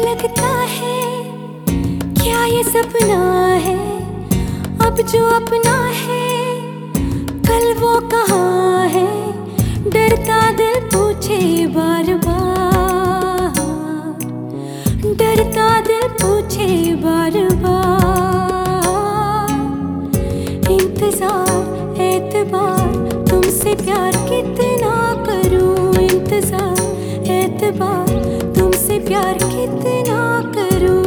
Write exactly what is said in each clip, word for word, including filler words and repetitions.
लगता है क्या ये सपना है, अब जो अपना है कल वो कहाँ है। डरता दिल पूछे बार बार, डरता दिल पूछे बार बार। इंतजार एतबार तुमसे प्यार कितना करूं, इंतजार एतबार तुमसे प्यार कितना करूं।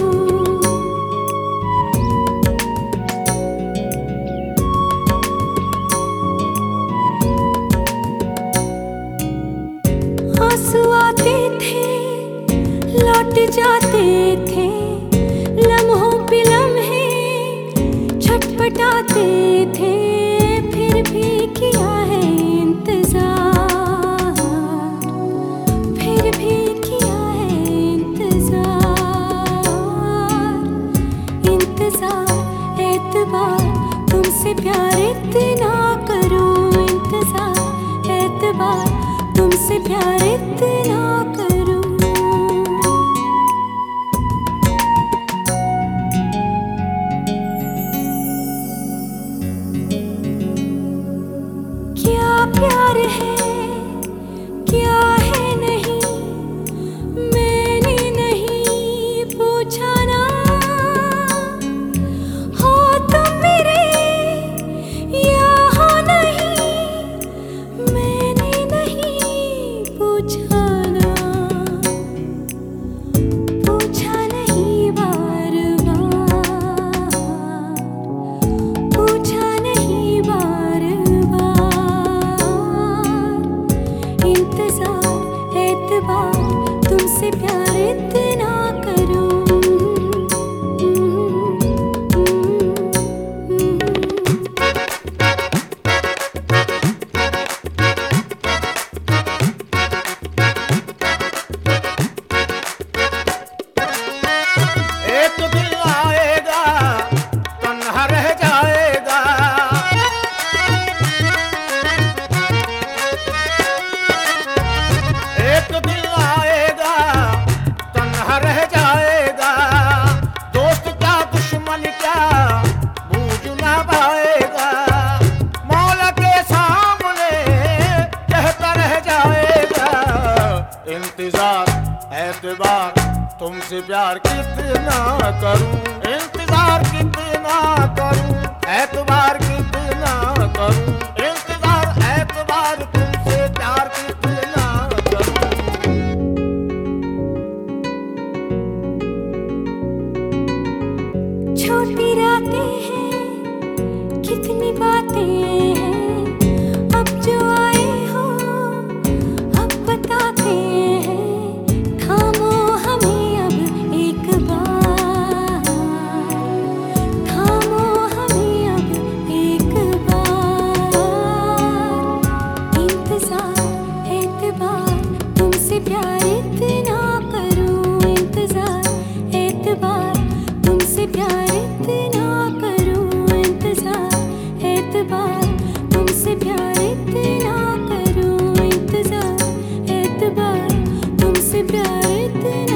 आंसू आते थे लौट जाते थे, लम्हों पे लम्हे छटपटाते थे। फिर भी किया है इंतजार, फिर भी किया है इंतजार। इंतजार एतबार तुमसे प्यार इतना करूं, इंतजार एतबार तुमसे प्यार इतना करूं। क्या प्यार है क्या है नहीं मैंने नहीं पूछा ना। हो तुम मेरे या हो नहीं मैंने नहीं पूछा ना, पूछा नहीं बार बार, पूछा नहीं बार बार। इंतजार एतबार तुमसे प्यार इतना करूं। एक दिन आएगा तन्हा रह जाएगा, एक दिन आएगा तन्हा रह जाएगा। दोस्त क्या दुश्मन क्या बूझ ना पाएगा, मौला के सामने कहता रह जाएगा। इंतजार एतबार तुमसे प्यार कितना करूं, इंतजार कितना करूं, एतबार कितना करूं। इंतजार एतबार तुमसे प्यार कितना करूं। छोटी रातें हैं कितनी बातें हैं, अब जो आए हो अब बताते हैं। थामो हमें अब एक बार, थामो हमें अब एक बार। इंतजार एतबार तुमसे प्यार इतना करूं, इंतजार एतबार तुमसे प्यार इतना करूं। इंतजार एतबार तुमसे प्यार इतना करूं, इंतजार एतबार तुमसे प्यार इतना